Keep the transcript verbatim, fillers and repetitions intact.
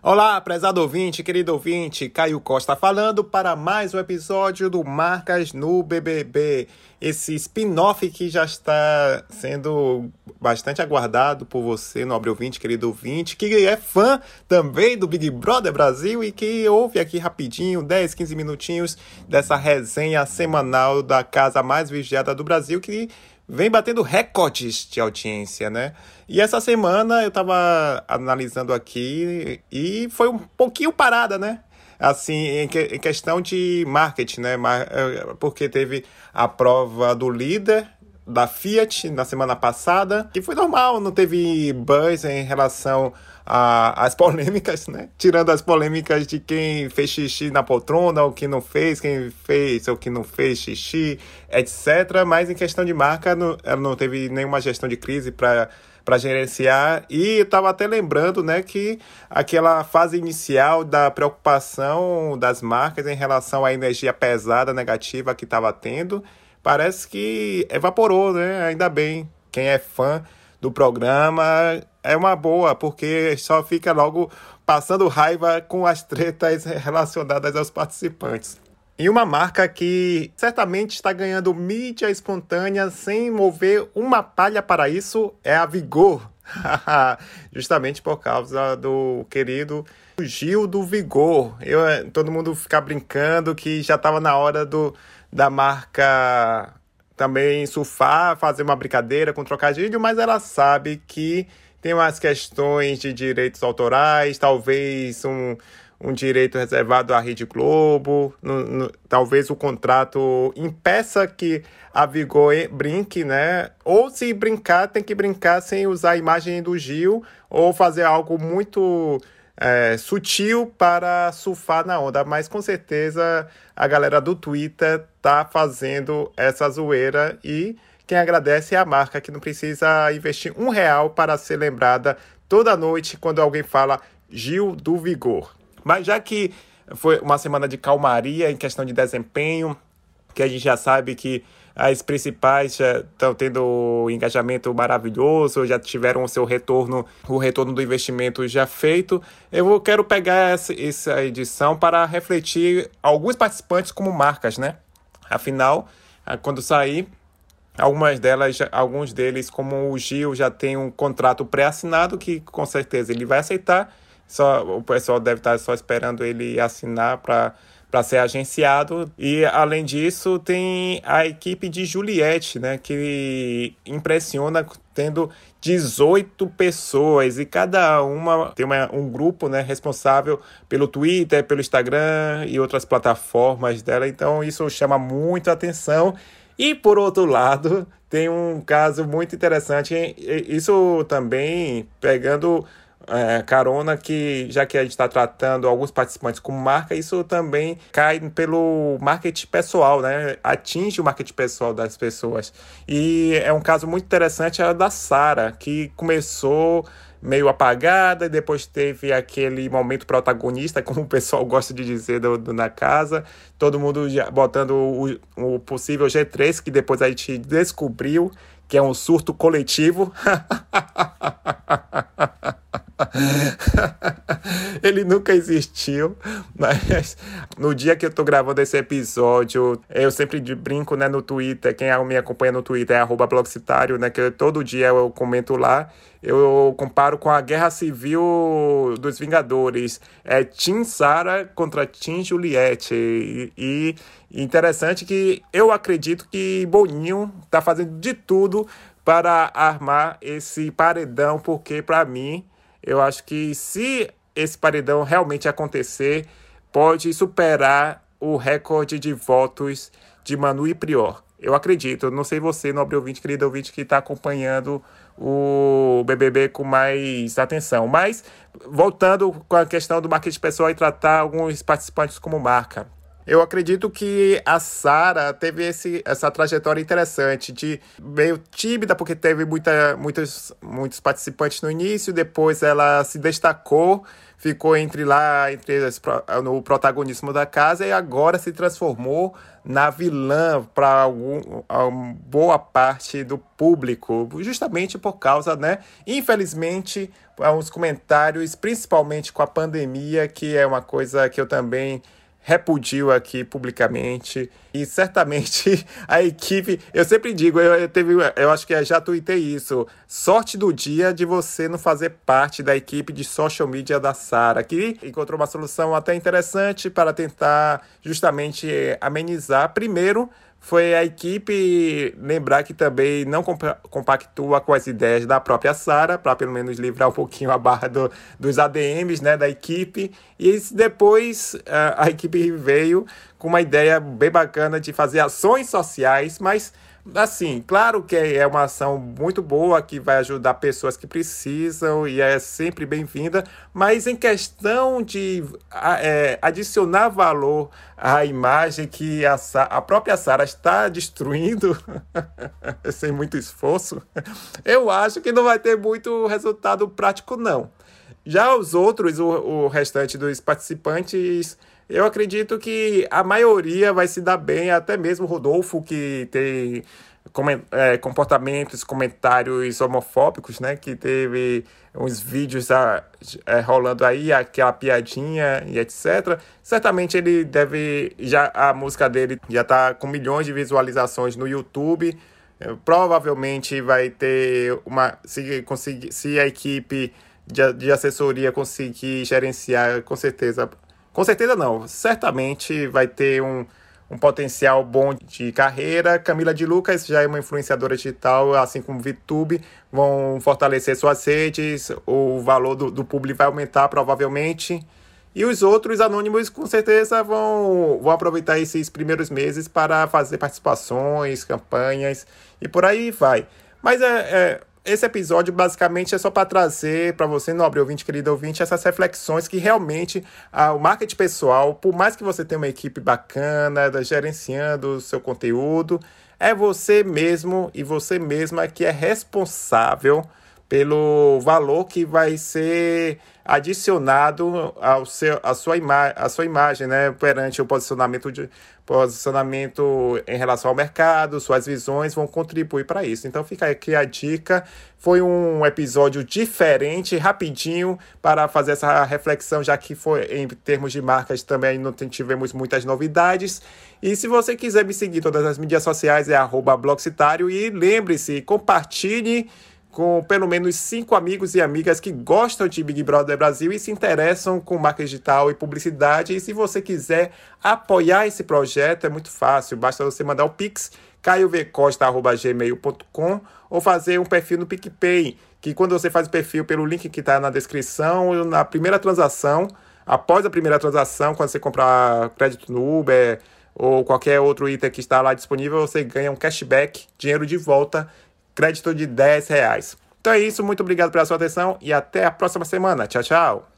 Olá, prezado ouvinte, querido ouvinte, Caio Costa falando para mais um episódio do Marcas no B B B. Esse spin-off que já está sendo bastante aguardado por você, nobre ouvinte, querido ouvinte, que é fã também do Big Brother Brasil e que ouve aqui rapidinho, dez, quinze minutinhos dessa resenha semanal da casa mais vigiada do Brasil, que vem batendo recordes de audiência, né? E essa semana eu tava analisando aqui e foi um pouquinho parada, né? Assim, em, que, em questão de marketing, né? Porque teve a prova do líder da Fiat na semana passada, que foi normal, não teve buzz em relação às polêmicas, né? Tirando as polêmicas de quem fez xixi na poltrona, ou quem não fez, quem fez ou quem não fez xixi, etcétera. Mas em questão de marca, não, ela não teve nenhuma gestão de crise para para gerenciar, e eu estava até lembrando, né, que aquela fase inicial da preocupação das marcas em relação à energia pesada, negativa que estava tendo, parece que evaporou, né? Ainda bem. Quem é fã do programa é uma boa, porque só fica logo passando raiva com as tretas relacionadas aos participantes. E uma marca que certamente está ganhando mídia espontânea sem mover uma palha para isso é a Vigor. Justamente por causa do querido Gil do Vigor. Eu, todo mundo fica brincando que já estava na hora do, da marca também surfar, fazer uma brincadeira com trocadilho, mas ela sabe que tem umas questões de direitos autorais, talvez um... um direito reservado à Rede Globo, no, no, talvez o contrato impeça que a Vigor brinque, né? Ou se brincar, tem que brincar sem usar a imagem do Gil, ou fazer algo muito é, sutil para surfar na onda. Mas com certeza a galera do Twitter tá fazendo essa zoeira, e quem agradece é a marca, que não precisa investir um real para ser lembrada toda noite quando alguém fala Gil do Vigor. Mas já que foi uma semana de calmaria em questão de desempenho, que a gente já sabe que as principais já estão tendo engajamento maravilhoso, já tiveram o seu retorno, o retorno do investimento já feito, eu quero pegar essa, essa edição para refletir alguns participantes como marcas, né? Afinal, quando sair, algumas delas, alguns deles, como o Gil, já tem um contrato pré-assinado que com certeza ele vai aceitar. Só, o pessoal deve estar só esperando ele assinar para para ser agenciado. E, além disso, tem a equipe de Juliette, né, que impressiona tendo dezoito pessoas, e cada uma tem uma, um grupo, né, responsável pelo Twitter, pelo Instagram e outras plataformas dela. Então, isso chama muita atenção. E, por outro lado, tem um caso muito interessante, isso também pegando... É, carona, que já que a gente está tratando alguns participantes como marca, isso também cai pelo marketing pessoal, né? Atinge o marketing pessoal das pessoas. E é um caso muito interessante, é a da Sara, que começou meio apagada, e depois teve aquele momento protagonista, como o pessoal gosta de dizer do, do, na casa, todo mundo já botando o, o possível G três, que depois a gente descobriu que é um surto coletivo. Ele nunca existiu, mas no dia que eu tô gravando esse episódio, eu sempre brinco, né, no Twitter. Quem me acompanha no Twitter é arroba blogcitário, né, que eu, todo dia eu comento lá. Eu comparo com a Guerra Civil dos Vingadores. É Team Sara contra Team Juliette. E, e interessante que eu acredito que Boninho tá fazendo de tudo para armar esse paredão, porque para mim, eu acho que se esse paredão realmente acontecer, pode superar o recorde de votos de Manu e Prior. Eu acredito, não sei você, nobre ouvinte, querido ouvinte, que está acompanhando o B B B com mais atenção. Mas, voltando com a questão do marketing pessoal e tratar alguns participantes como marca. Eu acredito que a Sarah teve esse, essa trajetória interessante de meio tímida, porque teve muita, muitos, muitos participantes no início, depois ela se destacou, ficou entre lá, entre as, no protagonismo da casa, e agora se transformou na vilã para boa parte do público, justamente por causa, né, infelizmente, uns comentários, principalmente com a pandemia, que é uma coisa que eu também repudio aqui publicamente, e certamente a equipe, eu sempre digo, eu, eu, teve, eu acho que eu já tuitei isso, sorte do dia de você não fazer parte da equipe de social media da Sarah, que encontrou uma solução até interessante para tentar justamente amenizar. Primeiro, foi a equipe lembrar que também não compa- compactua com as ideias da própria Sarah, para pelo menos livrar um pouquinho a barra do, dos A D Ms, né, da equipe. E depois a, a equipe veio com uma ideia bem bacana de fazer ações sociais, mas assim, claro que é uma ação muito boa, que vai ajudar pessoas que precisam e é sempre bem-vinda, mas em questão de é, adicionar valor à imagem que a, a própria Sarah está destruindo, sem muito esforço, eu acho que não vai ter muito resultado prático, não. Já os outros, o, o restante dos participantes, eu acredito que a maioria vai se dar bem, até mesmo o Rodolfo, que tem é, comportamentos, comentários homofóbicos, né? Que teve uns vídeos a, é, rolando aí, aquela piadinha e etcétera. Certamente ele deve, já a música dele já está com milhões de visualizações no YouTube. Provavelmente vai ter uma... Se, conseguir, se a equipe de, de assessoria conseguir gerenciar, com certeza... Com certeza não, certamente vai ter um, um potencial bom de carreira. Camila de Lucas já é uma influenciadora digital, assim como VTube, vão fortalecer suas redes, o valor do, do público vai aumentar provavelmente. E os outros anônimos com certeza vão, vão aproveitar esses primeiros meses para fazer participações, campanhas e por aí vai. Mas é... é esse episódio basicamente é só para trazer para você, nobre ouvinte, querido ouvinte, essas reflexões que realmente ah, o marketing pessoal, por mais que você tenha uma equipe bacana, gerenciando o seu conteúdo, é você mesmo e você mesma que é responsável pelo valor que vai ser adicionado ao seu, à, sua ima- à sua imagem, né, perante o posicionamento, de, posicionamento em relação ao mercado, suas visões vão contribuir para isso. Então fica aqui a dica, foi um episódio diferente, rapidinho, para fazer essa reflexão, já que foi em termos de marcas também não tivemos muitas novidades. E se você quiser me seguir em todas as mídias sociais, é arroba Blogcitário, e lembre-se, compartilhe com pelo menos cinco amigos e amigas que gostam de Big Brother Brasil e se interessam com marketing digital e publicidade. E se você quiser apoiar esse projeto, é muito fácil. Basta você mandar o Pix, caio v costa arroba gmail ponto com, ou fazer um perfil no PicPay, que quando você faz o perfil pelo link que está na descrição, na primeira transação, após a primeira transação, quando você comprar crédito no Uber ou qualquer outro item que está lá disponível, você ganha um cashback, dinheiro de volta, crédito de dez reais. Então é isso, muito obrigado pela sua atenção e até a próxima semana. Tchau, tchau!